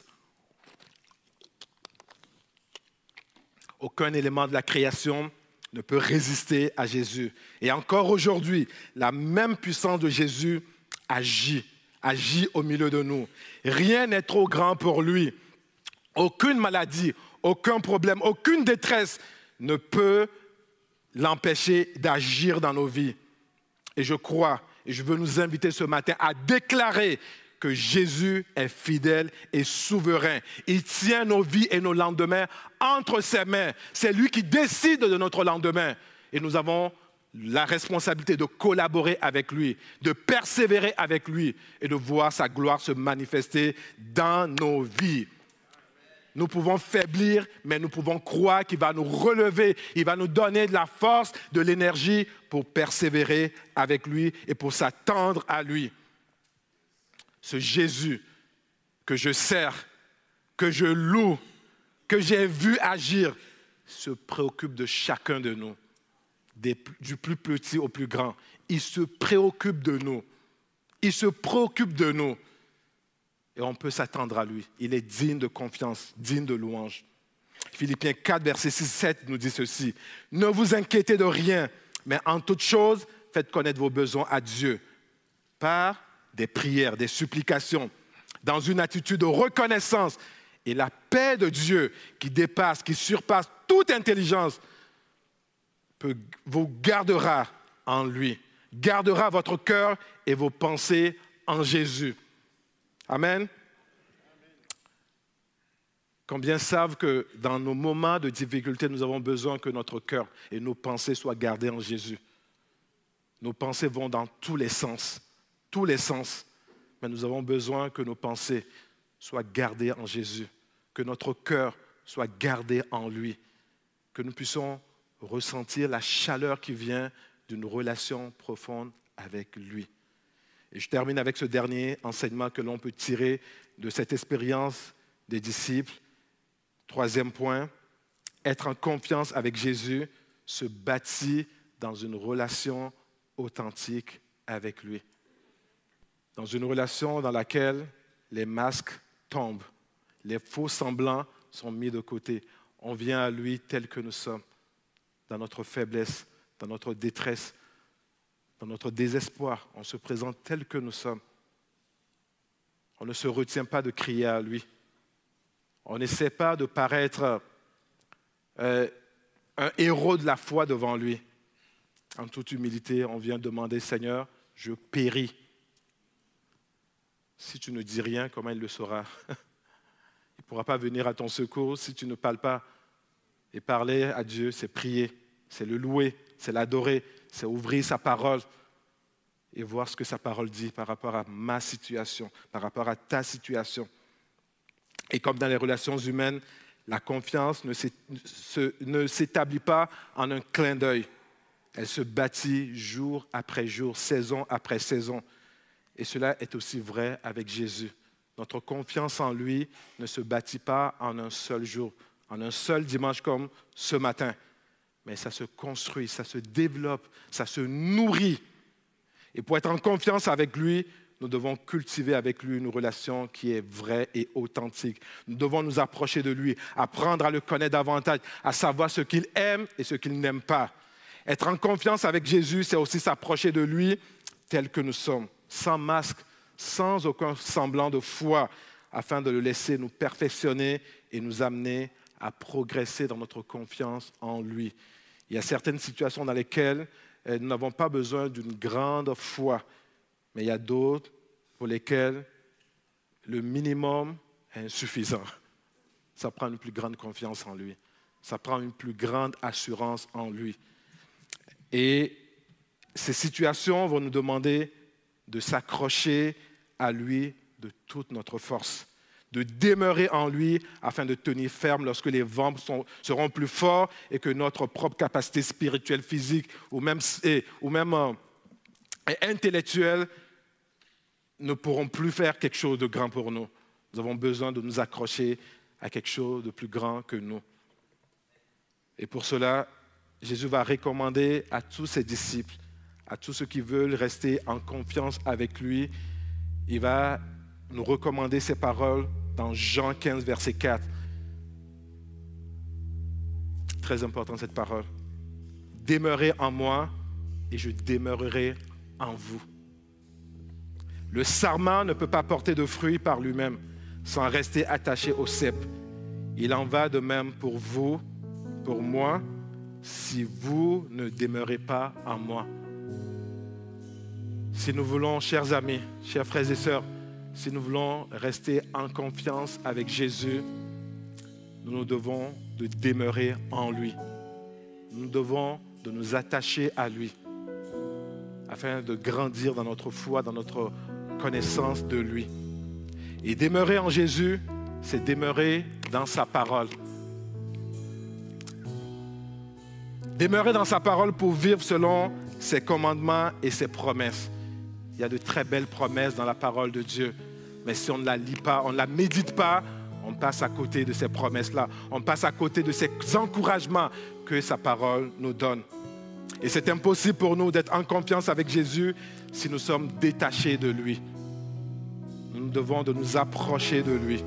Aucun élément de la création ne peut résister à Jésus. Et encore aujourd'hui, la même puissance de Jésus agit, agit au milieu de nous. Rien n'est trop grand pour lui. Aucune maladie, aucun problème, aucune détresse ne peut l'empêcher d'agir dans nos vies. Et je crois, et je veux nous inviter ce matin à déclarer que Jésus est fidèle et souverain. Il tient nos vies et nos lendemains entre ses mains. C'est lui qui décide de notre lendemain. Et nous avons la responsabilité de collaborer avec lui, de persévérer avec lui et de voir sa gloire se manifester dans nos vies. nous pouvons faiblir, mais nous pouvons croire qu'il va nous relever. Il va nous donner de la force, de l'énergie pour persévérer avec lui et pour s'attendre à lui. Ce Jésus que je sers, que je loue, que j'ai vu agir, se préoccupe de chacun de nous, des, du plus petit au plus grand. Il se préoccupe de nous. Il se préoccupe de nous. Et on peut s'attendre à lui. Il est digne de confiance, digne de louange. Philippiens quatre, verset six sept nous dit ceci. « Ne vous inquiétez de rien, mais en toute chose, faites connaître vos besoins à Dieu par des prières, des supplications, dans une attitude de reconnaissance. Et la paix de Dieu qui dépasse, qui surpasse toute intelligence, peut, vous gardera en lui, gardera votre cœur et vos pensées en Jésus. » Amen. Combien savent que dans nos moments de difficulté, nous avons besoin que notre cœur et nos pensées soient gardées en Jésus. Nos pensées vont dans tous les sens, tous les sens. Mais nous avons besoin que nos pensées soient gardées en Jésus, que notre cœur soit gardé en lui, que nous puissions ressentir la chaleur qui vient d'une relation profonde avec lui. Et je termine avec ce dernier enseignement que l'on peut tirer de cette expérience des disciples. Troisième point, être en confiance avec Jésus se bâtit dans une relation authentique avec lui. Dans une relation dans laquelle les masques tombent, les faux semblants sont mis de côté. On vient à lui tel que nous sommes, dans notre faiblesse, dans notre détresse, dans notre désespoir. On se présente tel que nous sommes. On ne se retient pas de crier à lui. On n'essaie pas de paraître euh, un héros de la foi devant lui. En toute humilité, on vient demander, Seigneur, je péris. Si tu ne dis rien, comment il le saura? Il ne pourra pas venir à ton secours si tu ne parles pas. Et parler à Dieu, c'est prier, c'est le louer, c'est l'adorer, c'est ouvrir sa parole et voir ce que sa parole dit par rapport à ma situation, par rapport à ta situation. Et comme dans les relations humaines, la confiance ne s'établit pas en un clin d'œil. Elle se bâtit jour après jour, saison après saison. Et cela est aussi vrai avec Jésus. Notre confiance en lui ne se bâtit pas en un seul jour, en un seul dimanche comme ce matin. Mais ça se construit, ça se développe, ça se nourrit. Et pour être en confiance avec lui, nous devons cultiver avec lui une relation qui est vraie et authentique. Nous devons nous approcher de lui, apprendre à le connaître davantage, à savoir ce qu'il aime et ce qu'il n'aime pas. Être en confiance avec Jésus, c'est aussi s'approcher de lui tel que nous sommes, sans masque, sans aucun semblant de foi, afin de le laisser nous perfectionner et nous amener à progresser dans notre confiance en lui. Il y a certaines situations dans lesquelles nous n'avons pas besoin d'une grande foi, mais il y a d'autres pour lesquelles le minimum est insuffisant. Ça prend une plus grande confiance en lui. Ça prend une plus grande assurance en lui. Et ces situations vont nous demander de s'accrocher à lui de toute notre force, de demeurer en lui afin de tenir ferme lorsque les vents sont, seront plus forts et que notre propre capacité spirituelle, physique ou même, et, ou même euh, intellectuelle ne pourront plus faire quelque chose de grand pour nous. Nous avons besoin de nous accrocher à quelque chose de plus grand que nous. Et pour cela, Jésus va recommander à tous ses disciples, à tous ceux qui veulent rester en confiance avec lui, il va nous recommander ces paroles dans Jean quinze, verset quatre. Très important cette parole. Demeurez en moi et je demeurerai en vous. Le sarment ne peut pas porter de fruits par lui-même sans rester attaché au cep. Il en va de même pour vous, pour moi, si vous ne demeurez pas en moi. Si nous voulons, chers amis, chers frères et sœurs, si nous voulons rester en confiance avec Jésus, nous nous devons de demeurer en lui. Nous devons de nous attacher à lui afin de grandir dans notre foi, dans notre connaissance de lui. Et demeurer en Jésus, c'est demeurer dans sa parole. Demeurer dans sa parole pour vivre selon ses commandements et ses promesses. Il y a de très belles promesses dans la parole de Dieu. Mais si on ne la lit pas, on ne la médite pas, on passe à côté de ces promesses-là. On passe à côté de ces encouragements que sa parole nous donne. Et c'est impossible pour nous d'être en confiance avec Jésus si nous sommes détachés de lui. Nous devons de nous approcher de lui.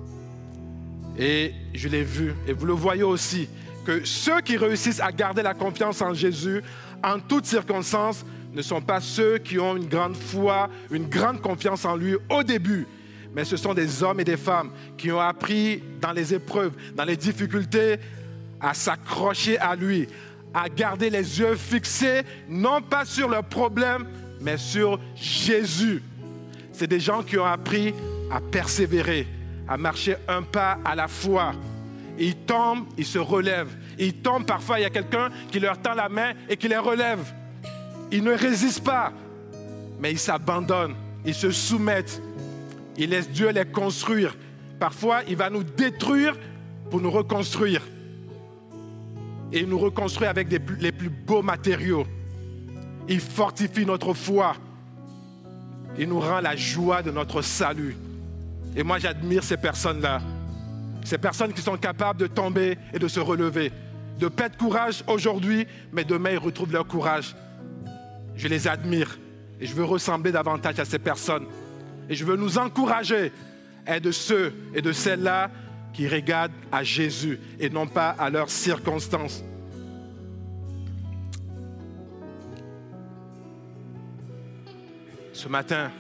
Et je l'ai vu, et vous le voyez aussi, que ceux qui réussissent à garder la confiance en Jésus en toutes circonstances ne sont pas ceux qui ont une grande foi, une grande confiance en lui au début, mais ce sont des hommes et des femmes qui ont appris dans les épreuves, dans les difficultés, à s'accrocher à lui, à garder les yeux fixés, non pas sur leurs problèmes, mais sur Jésus. C'est des gens qui ont appris à persévérer, à marcher un pas à la fois. Ils tombent, ils se relèvent. Ils tombent, parfois il y a quelqu'un qui leur tend la main et qui les relève. Ils ne résistent pas, mais ils s'abandonnent, ils se soumettent. Ils laissent Dieu les construire. Parfois, il va nous détruire pour nous reconstruire. Et il nous reconstruit avec des, les plus beaux matériaux. Il fortifie notre foi. Il nous rend la joie de notre salut. Et moi, j'admire ces personnes-là. Ces personnes qui sont capables de tomber et de se relever, de perdre courage aujourd'hui, mais demain, ils retrouvent leur courage. Je les admire et je veux ressembler davantage à ces personnes. Et je veux nous encourager à être de ceux et de celles-là qui regardent à Jésus et non pas à leurs circonstances. Ce matin,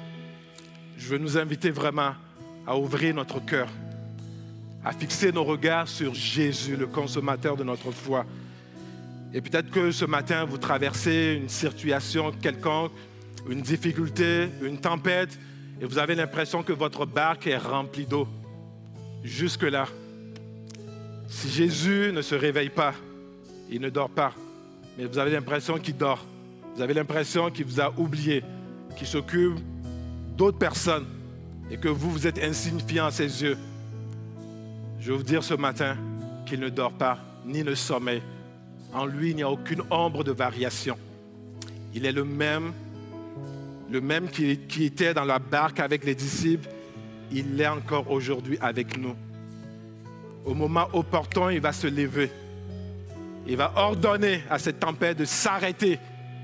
je veux nous inviter vraiment à ouvrir notre cœur, à fixer nos regards sur Jésus, le consommateur de notre foi. Et peut-être que ce matin, vous traversez une situation quelconque, une difficulté, une tempête, et vous avez l'impression que votre barque est remplie d'eau. Jusque-là, si Jésus ne se réveille pas, il ne dort pas, mais vous avez l'impression qu'il dort. Vous avez l'impression qu'il vous a oublié, qu'il s'occupe d'autres personnes et que vous, vous êtes insignifiant à ses yeux. Je veux vous dire ce matin qu'il ne dort pas, ni ne sommeille. En lui, il n'y a aucune ombre de variation. Il est le même, le même qui, qui était dans la barque avec les disciples. Il l'est encore aujourd'hui avec nous. Au moment opportun, il va se lever. Il va ordonner à cette tempête de s'arrêter.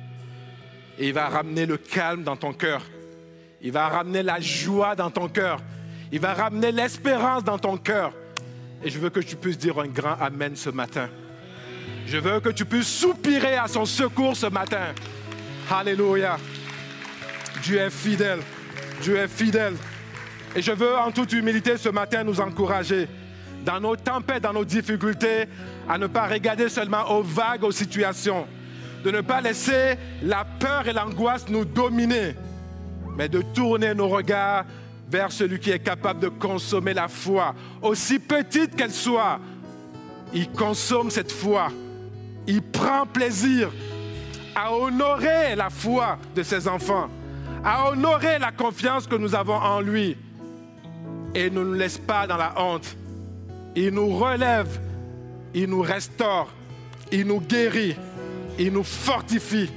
Et il va ramener le calme dans ton cœur. Il va ramener la joie dans ton cœur. Il va ramener l'espérance dans ton cœur. Et je veux que tu puisses dire un grand amen ce matin. Je veux que tu puisses soupirer à son secours ce matin. Alléluia. Dieu est fidèle. Dieu est fidèle. Et je veux en toute humilité ce matin nous encourager dans nos tempêtes, dans nos difficultés, à ne pas regarder seulement aux vagues, aux situations, de ne pas laisser la peur et l'angoisse nous dominer, mais de tourner nos regards vers celui qui est capable de consommer la foi, aussi petite qu'elle soit. Il consomme cette foi. Il prend plaisir à honorer la foi de ses enfants, à honorer la confiance que nous avons en lui. Et il ne nous laisse pas dans la honte. Il nous relève, il nous restaure, il nous guérit, il nous fortifie.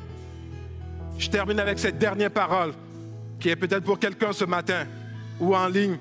Je termine avec cette dernière parole qui est peut-être pour quelqu'un ce matin ou en ligne.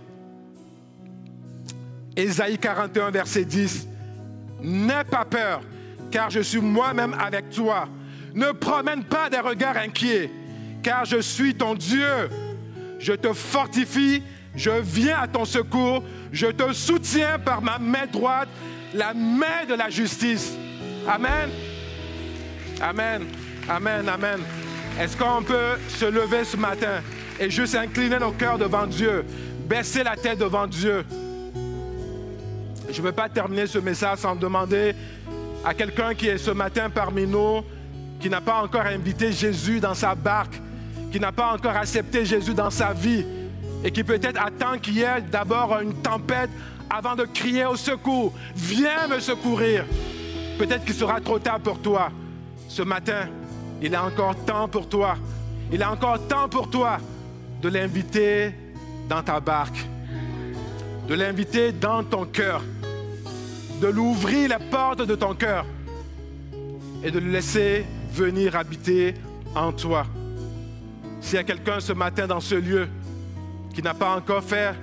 Ésaïe quarante et un, verset dix. N'aie pas peur, car je suis moi-même avec toi. Ne promène pas des regards inquiets, car je suis ton Dieu. Je te fortifie, je viens à ton secours, je te soutiens par ma main droite, la main de la justice. Amen. Amen. Amen. Amen. Est-ce qu'on peut se lever ce matin et juste incliner nos cœurs devant Dieu, baisser la tête devant Dieu? Je ne veux pas terminer ce message sans demander à quelqu'un qui est ce matin parmi nous, qui n'a pas encore invité Jésus dans sa barque, qui n'a pas encore accepté Jésus dans sa vie et qui peut-être attend qu'il y ait d'abord une tempête avant de crier au secours. Viens me secourir. Peut-être qu'il sera trop tard pour toi. Ce matin, il est encore temps pour toi. Il est encore temps pour toi de l'inviter dans ta barque. de l'inviter dans ton cœur, de lui ouvrir la porte de ton cœur et de le laisser venir habiter en toi. S'il y a quelqu'un ce matin dans ce lieu qui n'a pas encore fait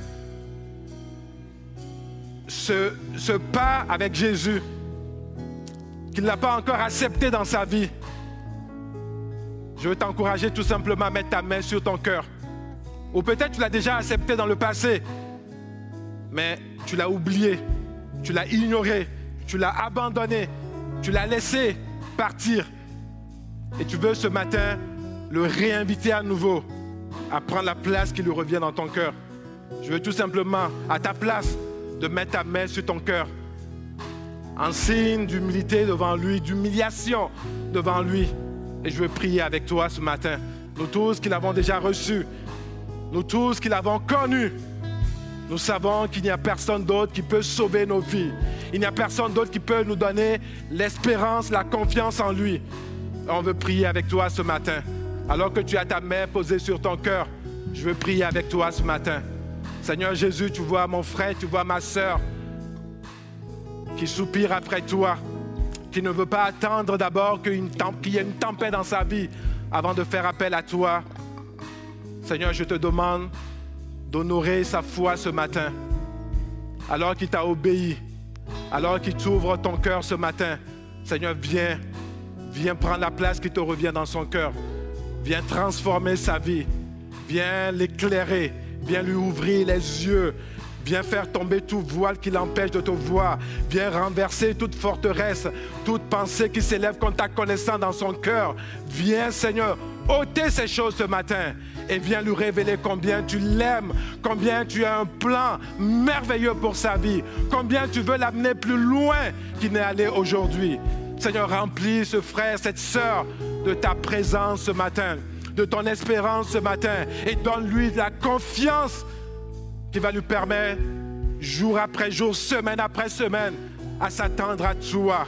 ce, ce pas avec Jésus, qui ne l'a pas encore accepté dans sa vie, je veux t'encourager tout simplement à mettre ta main sur ton cœur. Ou peut-être tu l'as déjà accepté dans le passé, mais tu l'as oublié, tu l'as ignoré, tu l'as abandonné, tu l'as laissé partir. Et tu veux ce matin le réinviter à nouveau à prendre la place qui lui revient dans ton cœur. Je veux tout simplement, à ta place, de mettre ta main sur ton cœur en signe d'humilité devant lui, d'humiliation devant lui. Et je veux prier avec toi ce matin. Nous tous qui l'avons déjà reçu, nous tous qui l'avons connu, nous savons qu'il n'y a personne d'autre qui peut sauver nos vies. Il n'y a personne d'autre qui peut nous donner l'espérance, la confiance en lui. On veut prier avec toi ce matin. Alors que tu as ta main posée sur ton cœur, je veux prier avec toi ce matin. Seigneur Jésus, tu vois mon frère, tu vois ma sœur qui soupire après toi, qui ne veut pas attendre d'abord qu'il y ait une tempête dans sa vie avant de faire appel à toi. Seigneur, je te demande d'honorer sa foi ce matin. Alors qu'il t'a obéi, alors qu'il t'ouvre ton cœur ce matin, Seigneur, viens, viens prendre la place qui te revient dans son cœur. Viens transformer sa vie, viens l'éclairer, viens lui ouvrir les yeux, viens faire tomber tout voile qui l'empêche de te voir, viens renverser toute forteresse, toute pensée qui s'élève contre ta connaissance dans son cœur. Viens, Seigneur, ôter ces choses ce matin et viens lui révéler combien tu l'aimes, combien tu as un plan merveilleux pour sa vie, combien tu veux l'amener plus loin qu'il n'est allé aujourd'hui. Seigneur, remplis ce frère, cette sœur de ta présence ce matin, de ton espérance ce matin et donne-lui la confiance qui va lui permettre, jour après jour, semaine après semaine, à s'attendre à toi,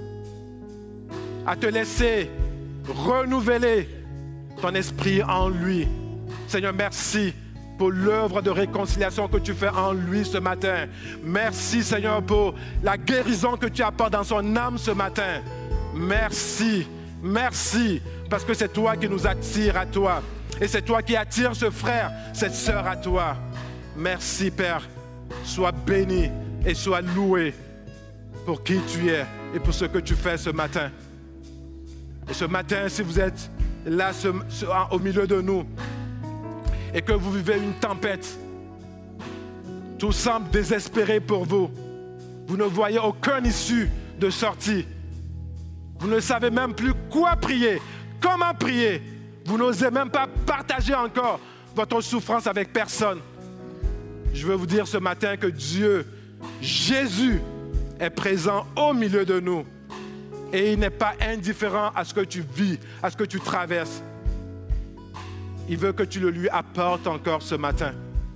à te laisser renouveler ton esprit en lui. Seigneur, merci pour l'œuvre de réconciliation que tu fais en lui ce matin. Merci, Seigneur, pour la guérison que tu apportes dans son âme ce matin. Merci, merci, parce que c'est toi qui nous attire à toi. Et c'est toi qui attires ce frère, cette sœur à toi. Merci, Père. Sois béni et sois loué pour qui tu es et pour ce que tu fais ce matin. Et ce matin, si vous êtes là ce, ce, au milieu de nous, et que vous vivez une tempête, tout semble désespéré pour vous. Vous ne voyez aucune issue de sortie. Vous ne savez même plus quoi prier, comment prier. Vous n'osez même pas partager encore votre souffrance avec personne. Je veux vous dire ce matin que Dieu, Jésus, est présent au milieu de nous. Et il n'est pas indifférent à ce que tu vis, à ce que tu traverses. Il veut que tu le lui apportes encore ce matin.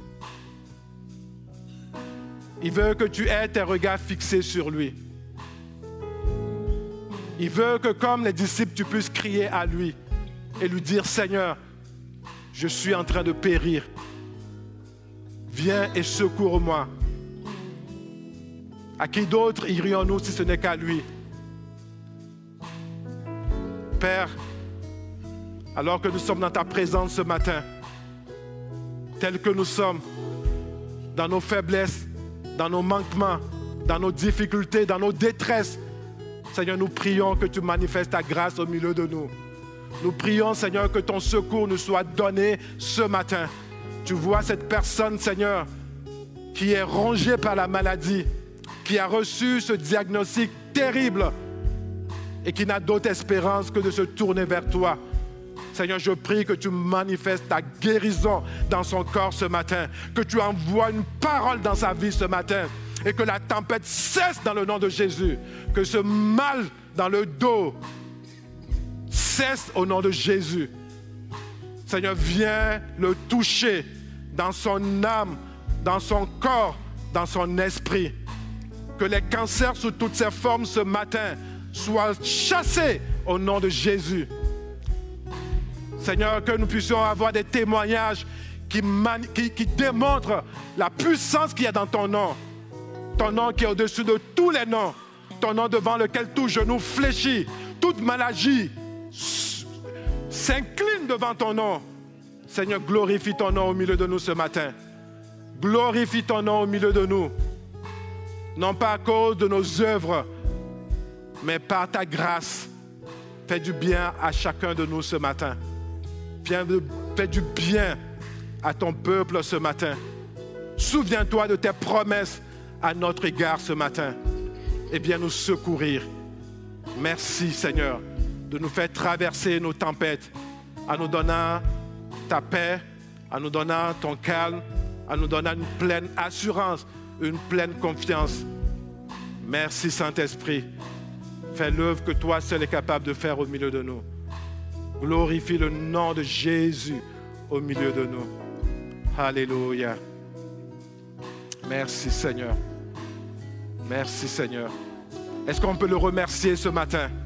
Il veut que tu aies tes regards fixés sur lui. Il veut que comme les disciples, tu puisses crier à lui et lui dire, Seigneur, je suis en train de périr. Viens et secours-moi. À qui d'autre irions-nous si ce n'est qu'à lui? Père, alors que nous sommes dans ta présence ce matin, tels que nous sommes, dans nos faiblesses, dans nos manquements, dans nos difficultés, dans nos détresses, Seigneur, nous prions que tu manifestes ta grâce au milieu de nous. Nous prions, Seigneur, que ton secours nous soit donné ce matin. Tu vois cette personne, Seigneur, qui est rongée par la maladie, qui a reçu ce diagnostic terrible et qui n'a d'autre espérance que de se tourner vers toi. Seigneur, je prie que tu manifestes ta guérison dans son corps ce matin, que tu envoies une parole dans sa vie ce matin et que la tempête cesse dans le nom de Jésus, que ce mal dans le dos cesse au nom de Jésus. Seigneur, viens le toucher dans son âme, dans son corps, dans son esprit. Que les cancers sous toutes ses formes ce matin soient chassés au nom de Jésus. Seigneur, que nous puissions avoir des témoignages qui, mani- qui, qui démontre la puissance qu'il y a dans ton nom. Ton nom qui est au-dessus de tous les noms. Ton nom devant lequel tout genou fléchit, toute maladie s'incline devant ton nom. Seigneur, glorifie ton nom au milieu de nous ce matin. Glorifie ton nom au milieu de nous. Non pas à cause de nos œuvres, mais par ta grâce. Fais du bien à chacun de nous ce matin. Fais du bien à ton peuple ce matin. Souviens-toi de tes promesses à notre égard ce matin. Et viens nous secourir. Merci Seigneur de nous faire traverser nos tempêtes en nous donnant ta paix, en nous donnant ton calme, en nous donnant une pleine assurance, une pleine confiance. Merci Saint-Esprit. Fais l'œuvre que toi seul es capable de faire au milieu de nous. Glorifie le nom de Jésus au milieu de nous. Alléluia. Merci Seigneur. Merci Seigneur. Est-ce qu'on peut le remercier ce matin?